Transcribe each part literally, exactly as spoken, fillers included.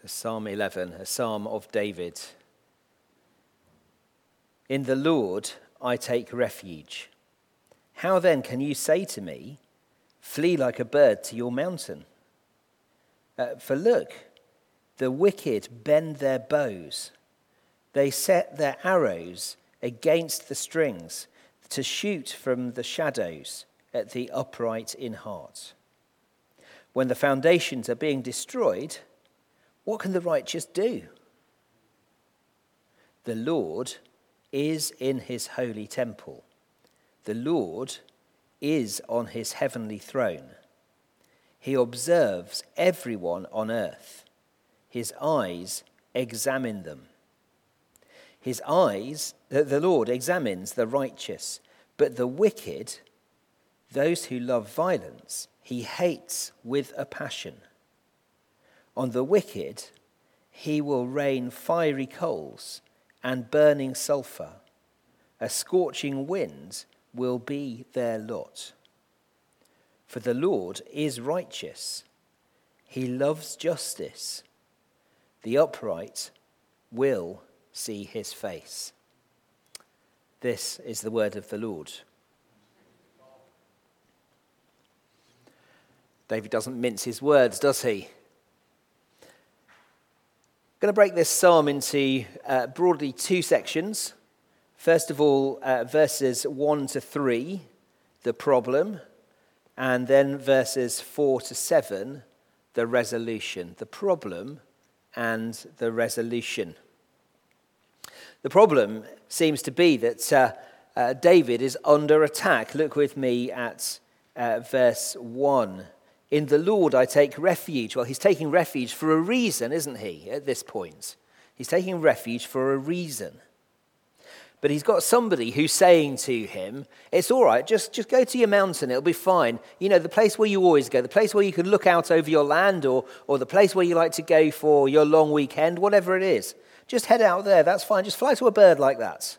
Psalm eleven, a psalm of David. In the Lord I take refuge. How then can you say to me, flee like a bird to your mountain? Uh, for look, the wicked bend their bows. They set their arrows against the strings to shoot from the shadows at the upright in heart. When the foundations are being destroyed, what can the righteous do? The Lord is in his holy temple. The Lord is on his heavenly throne. He observes everyone on earth. His eyes examine them. His eyes, the Lord examines the righteous, but the wicked, those who love violence, he hates with a passion. On the wicked, he will rain fiery coals and burning sulfur. A scorching wind will be their lot. For the Lord is righteous. He loves justice. The upright will see his face. This is the word of the Lord. David doesn't mince his words, does he? I'm going to break this psalm into uh, broadly two sections. First of all, uh, verses one to three, the problem, and then verses four to seven, the resolution. The problem and the resolution. The problem seems to be that uh, uh, David is under attack. Look with me at uh, verse one. In the Lord I take refuge. Well, he's taking refuge for a reason, isn't he, at this point? He's taking refuge for a reason. But he's got somebody who's saying to him, it's all right, just, just go to your mountain, it'll be fine. You know, the place where you always go, the place where you can look out over your land, or, or the place where you like to go for your long weekend, whatever it is. Just head out there, that's fine. Just fly to a bird like that.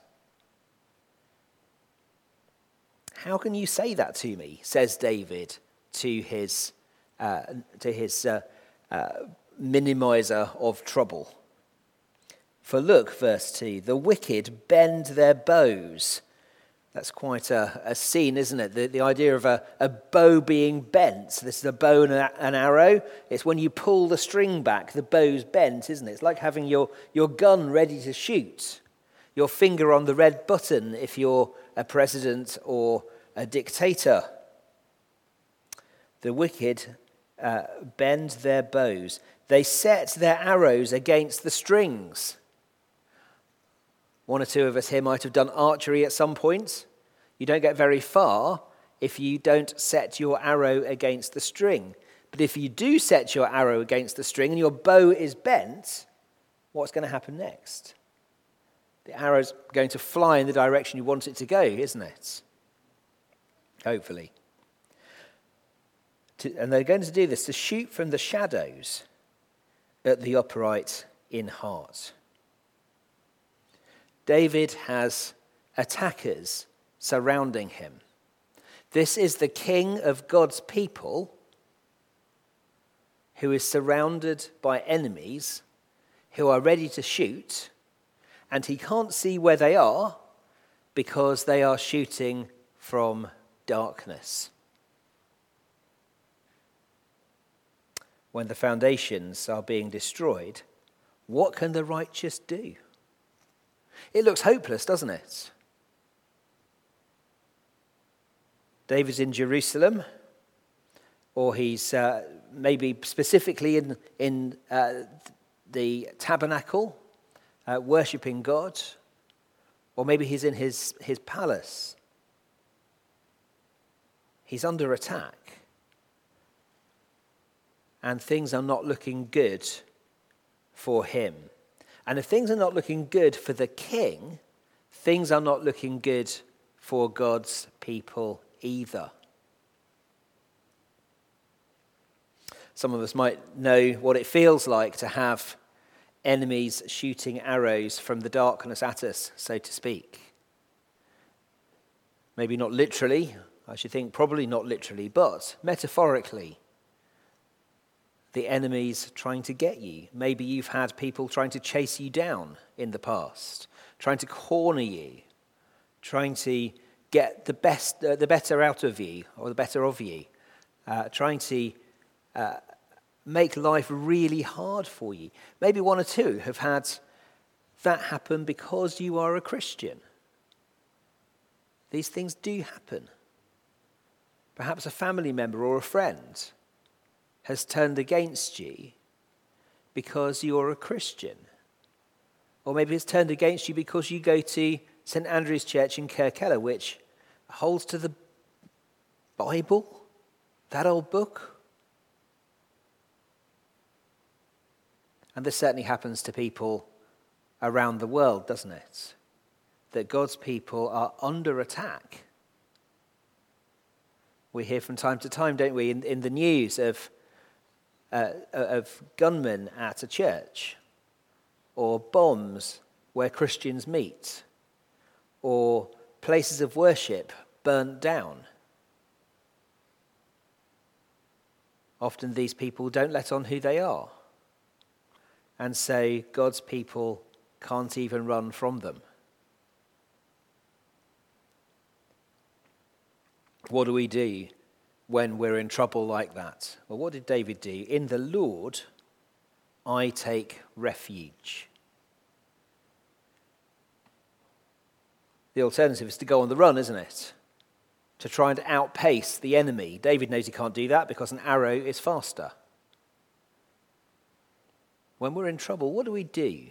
How can you say that to me, says David to his Uh, to his uh, uh, minimizer of trouble. For look, verse two, the wicked bend their bows. That's quite a, a scene, isn't it? The, the idea of a, a bow being bent. This is a bow and a, an arrow. It's when you pull the string back, the bow's bent, isn't it? It's like having your, your gun ready to shoot. Your finger on the red button if you're a president or a dictator. The wicked Uh, bend their bows. They set their arrows against the strings. One or two of us here might have done archery at some point. You don't get very far if you don't set your arrow against the string. But if you do set your arrow against the string and your bow is bent, what's going to happen next? The arrow's going to fly in the direction you want it to go, isn't it? Hopefully. And they're going to do this to shoot from the shadows at the upright in heart. David has attackers surrounding him. This is the king of God's people who is surrounded by enemies who are ready to shoot, and he can't see where they are because they are shooting from darkness. When the foundations are being destroyed, what can the righteous do? It looks hopeless, doesn't it? David's in Jerusalem, or he's uh, maybe specifically in, in uh, the tabernacle, uh, worshipping God, or maybe he's in his, his palace. He's under attack. And things are not looking good for him. And if things are not looking good for the king, things are not looking good for God's people either. Some of us might know what it feels like to have enemies shooting arrows from the darkness at us, so to speak. Maybe not literally, I should think probably not literally, but metaphorically. the enemy's trying to get you. Maybe you've had people trying to chase you down in the past, trying to corner you, trying to get the best, uh, the better out of you, or the better of you, uh, trying to uh, make life really hard for you. Maybe one or two have had that happen because you are a Christian. These things do happen. Perhaps a family member or a friend has turned against you because you're a Christian. Or maybe it's turned against you because you go to St Andrew's Church in Kirkella, which holds to the Bible, that old book. And this certainly happens to people around the world, doesn't it? That God's people are under attack. We hear from time to time, don't we, in, in the news of uh, of gunmen at a church, or bombs where Christians meet, or places of worship burnt down. Often these people don't let on who they are, and so God's people can't even run from them. What do we do when we're in trouble like that? Well, what did David do? In the Lord, I take refuge. The alternative is to go on the run, isn't it? To try and outpace the enemy. David knows he can't do that because an arrow is faster. When we're in trouble, what do we do?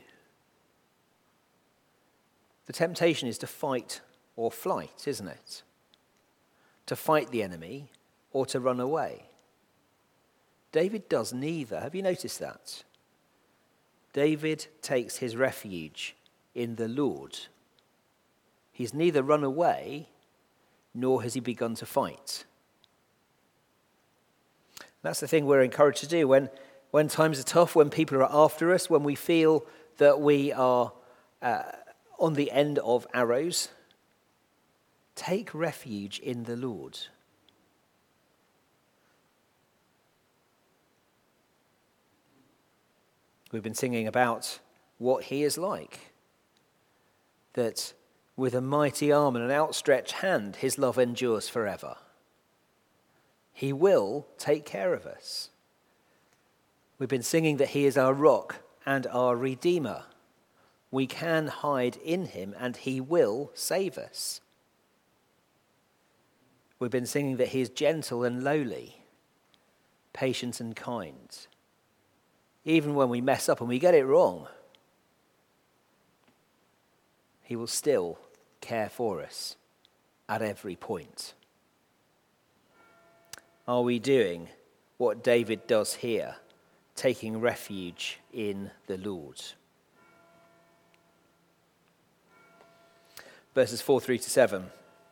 The temptation is to fight or flight, isn't it? To fight the enemy or to run away. David does neither. Have you noticed that? David takes his refuge in the Lord. He's neither run away nor has he begun to fight. That's the thing we're encouraged to do when, when times are tough, when people are after us, when we feel that we are uh, on the end of arrows. Take refuge in the Lord. We've been singing about what he is like. That with a mighty arm and an outstretched hand, his love endures forever. He will take care of us. We've been singing that he is our rock and our redeemer. We can hide in him and he will save us. We've been singing that he is gentle and lowly, patient and kind. Even when we mess up and we get it wrong, he will still care for us at every point. Are we doing what David does here, taking refuge in the Lord? Verses four through to seven.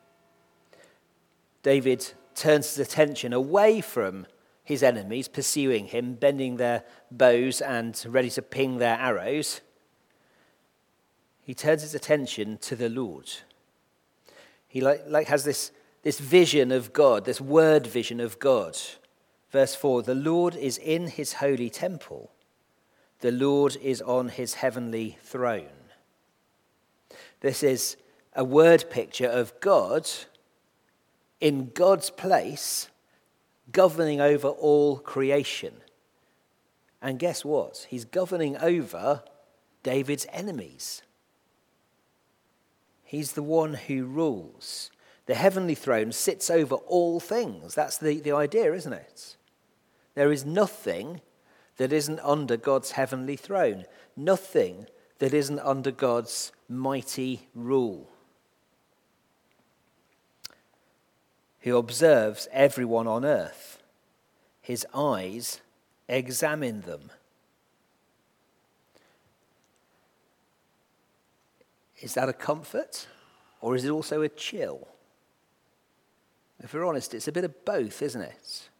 David turns his attention away from his enemies pursuing him, bending their bows and ready to ping their arrows. He turns his attention to the Lord. He like, like has this, this vision of God, this word vision of God. Verse four, the Lord is in his holy temple. The Lord is on his heavenly throne. This is a word picture of God in God's place, governing over all creation. And guess what? He's governing over David's enemies. He's the one who rules. The heavenly throne sits over all things. That's the, the idea, isn't it? There is nothing that isn't under God's heavenly throne. Nothing that isn't under God's mighty rule. Who observes everyone on earth. His eyes examine them. Is that a comfort, or is it also a chill? If we're honest, it's a bit of both, isn't it?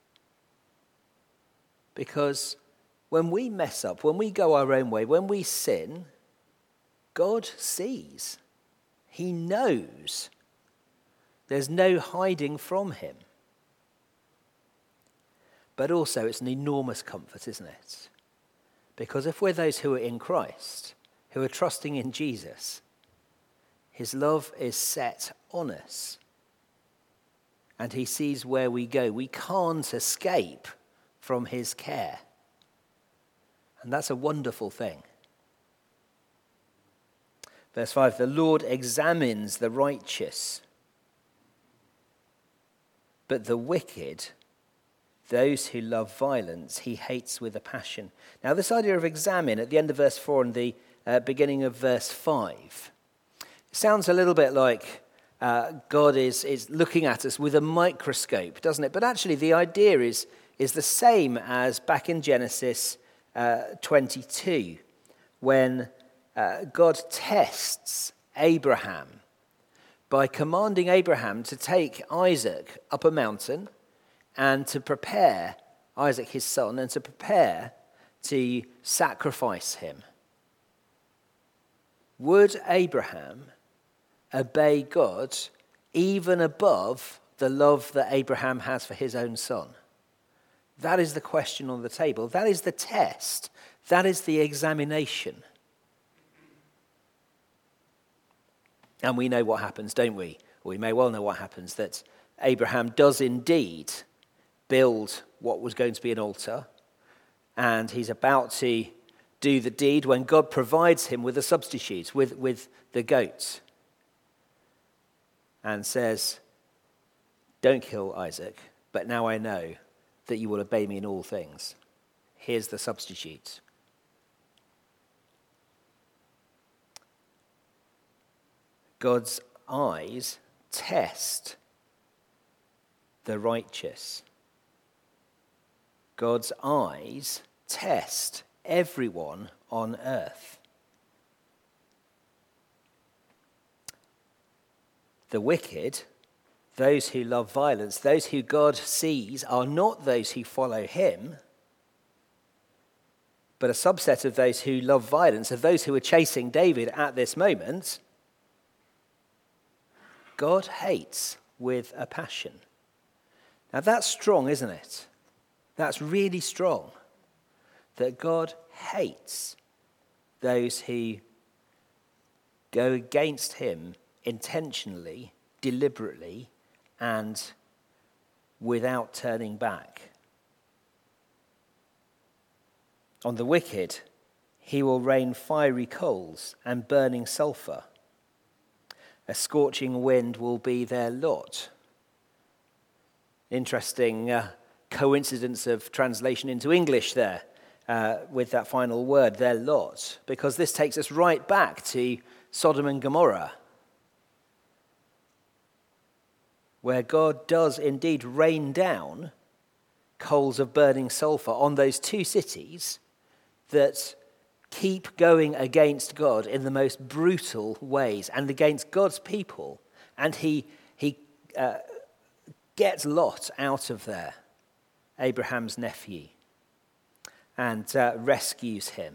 Because when we mess up, when we go our own way, when we sin, God sees. He knows. There's no hiding from him. But also it's an enormous comfort, isn't it? Because if we're those who are in Christ, who are trusting in Jesus, his love is set on us. And he sees where we go. We can't escape from his care. And that's a wonderful thing. Verse five, the Lord examines the righteous, but the wicked, those who love violence, he hates with a passion. Now this idea of examine at the end of verse four and the uh, beginning of verse five, it sounds a little bit like uh, God is, is looking at us with a microscope, doesn't it? But actually the idea is, is the same as back in Genesis uh, twenty-two, when uh, God tests Abraham by commanding Abraham to take Isaac up a mountain and to prepare Isaac, his son, and to prepare to sacrifice him. Would Abraham obey God even above the love that Abraham has for his own son? That is the question on the table. That is the test. That is the examination. And we know what happens, don't we? We may well know what happens, that Abraham does indeed build what was going to be an altar, and he's about to do the deed when God provides him with a substitute, with, with the goat, and says, don't kill Isaac, but now I know that you will obey me in all things. Here's the substitute. God's eyes test the righteous. God's eyes test everyone on earth. The wicked, those who love violence, those who God sees are not those who follow him, but a subset of those who love violence, of those who are chasing David at this moment, God hates with a passion. Now that's strong, isn't it? That's really strong. That God hates those who go against him intentionally, deliberately, and without turning back. On the wicked, he will rain fiery coals and burning sulfur. A scorching wind will be their lot. Interesting uh, coincidence of translation into English there uh, with that final word, their lot, because this takes us right back to Sodom and Gomorrah, where God does indeed rain down coals of burning sulfur on those two cities that keep going against God in the most brutal ways and against God's people. And he, he uh, gets Lot out of there, Abraham's nephew, and uh, rescues him.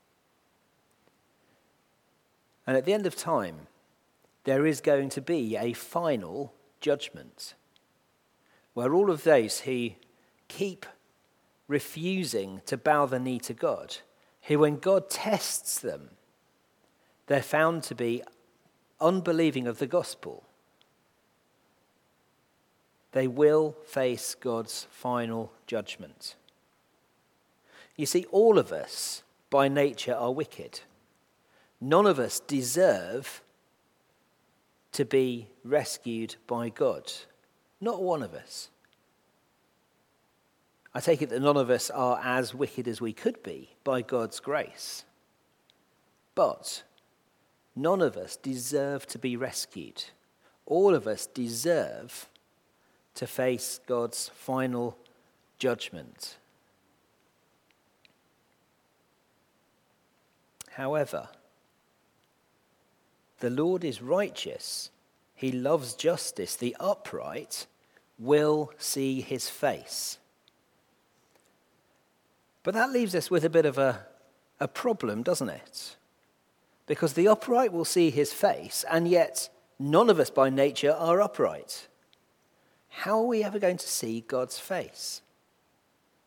And at the end of time, there is going to be a final judgment where all of those who keep refusing to bow the knee to God, who when God tests them, they're found to be unbelieving of the gospel, they will face God's final judgment. You see, all of us by nature are wicked. None of us deserve to be rescued by God. Not one of us. I take it that none of us are as wicked as we could be by God's grace. But none of us deserve to be rescued. All of us deserve to face God's final judgment. However, the Lord is righteous. He loves justice. The upright will see his face. But that leaves us with a bit of a, a problem, doesn't it? Because the upright will see his face, and yet none of us by nature are upright. How are we ever going to see God's face?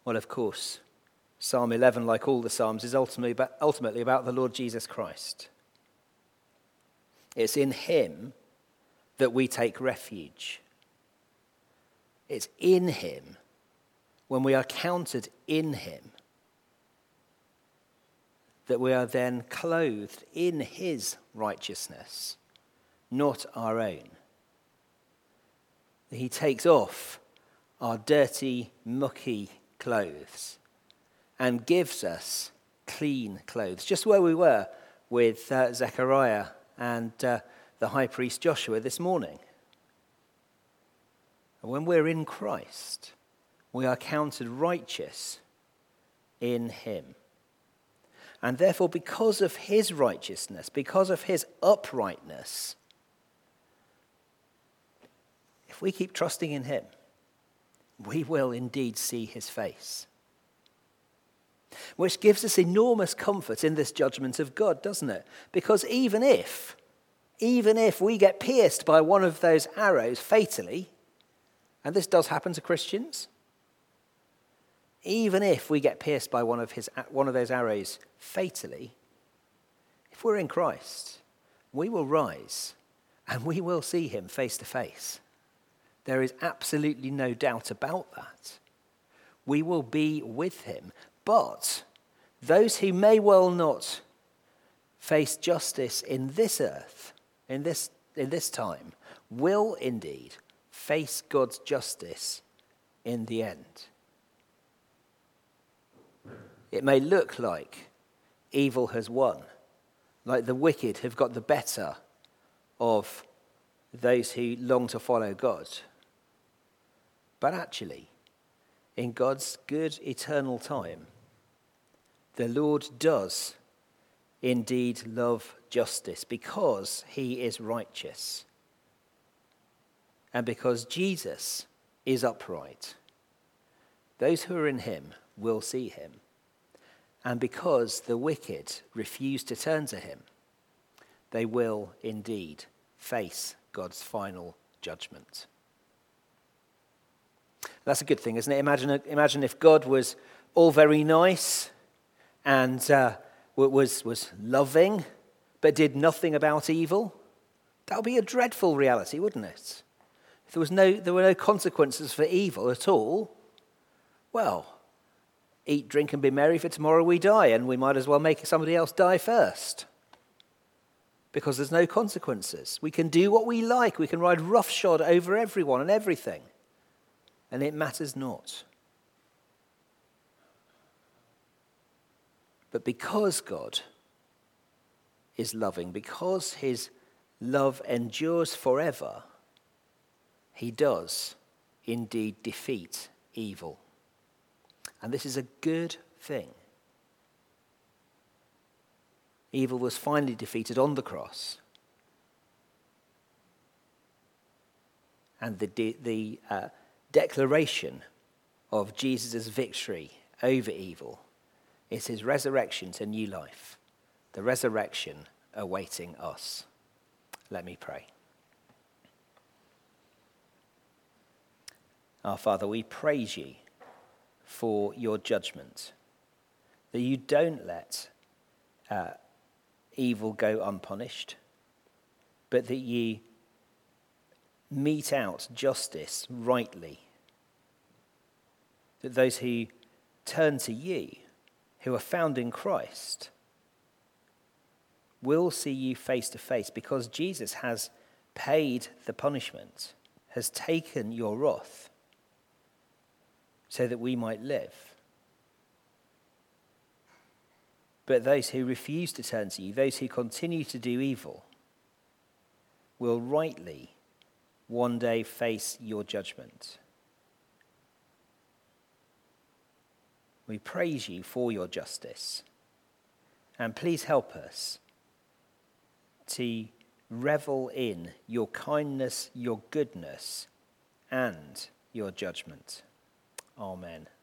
Well, of course, Psalm eleven, like all the Psalms, is ultimately about, ultimately about the Lord Jesus Christ. It's in him that we take refuge. It's in him, when we are counted in him, that we are then clothed in his righteousness, not our own. He takes off our dirty, mucky clothes and gives us clean clothes, just where we were with uh, Zechariah and uh, the high priest Joshua this morning. And when we're in Christ, we are counted righteous in him. And therefore, because of his righteousness, because of his uprightness, if we keep trusting in him, we will indeed see his face. Which gives us enormous comfort in this judgment of God, doesn't it? Because even if, even if we get pierced by one of those arrows fatally, and this does happen to Christians, even if we get pierced by one of his one of those arrows fatally, if we're in Christ, we will rise and we will see him face to face. There is absolutely no doubt about that. We will be with him. But those who may well not face justice in this earth, in this, in this time, will indeed face God's justice in the end. It may look like evil has won, like the wicked have got the better of those who long to follow God. But actually, in God's good eternal time, the Lord does indeed love justice because he is righteous. And because Jesus is upright, those who are in him will see him. And because the wicked refuse to turn to him, they will indeed face God's final judgment. That's a good thing, isn't it? Imagine, imagine if God was all very nice and uh, was, was loving, but did nothing about evil. That would be a dreadful reality, wouldn't it? If there was no, there were no consequences for evil at all, well, eat, drink, and be merry, for tomorrow we die, and we might as well make somebody else die first. Because there's no consequences. We can do what we like. We can ride roughshod over everyone and everything. And it matters not. But because God is loving, because his love endures forever, he does indeed defeat evil. And this is a good thing. Evil was finally defeated on the cross. And the, de- the uh, declaration of Jesus' victory over evil is his resurrection to new life, the resurrection awaiting us. Let me pray. Our Father, we praise you for your judgment, that you don't let uh, evil go unpunished, but that you mete out justice rightly, that those who turn to you, who are found in Christ, will see you face to face because Jesus has paid the punishment, has taken your wrath, so that we might live. But those who refuse to turn to you, those who continue to do evil, will rightly one day face your judgment. We praise you for your justice. And please help us to revel in your kindness, your goodness, and your judgment. Amen.